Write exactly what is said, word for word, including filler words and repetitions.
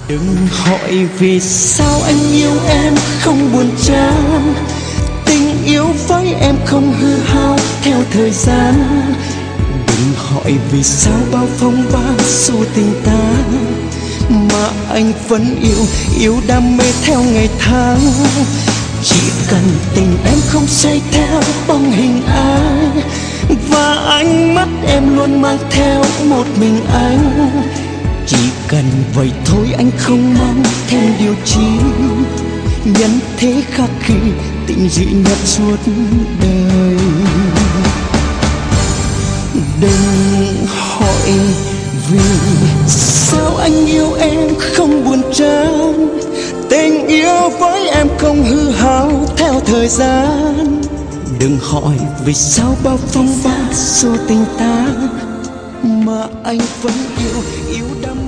Đừng hỏi vì sao anh yêu em không buồn chán. Tình yêu với em không hư hao theo thời gian. Đừng hỏi vì sao bao phong ba xua tình ta, mà anh vẫn yêu, yêu đam mê theo ngày tháng. Chỉ cần tình em không say theo bóng hình ai, và ánh mắt em luôn mang theo một mình anh. Chỉ cần vậy thôi anh không mong thêm điều chi, nhân thế khắc ghi tình dị nhất suốt đời. Đừng hỏi vì sao anh yêu em không buồn chán. Tình yêu với em không hư hao theo thời gian. Đừng hỏi vì sao bao phong ba xua tình ta, mà anh vẫn yêu, yêu đắm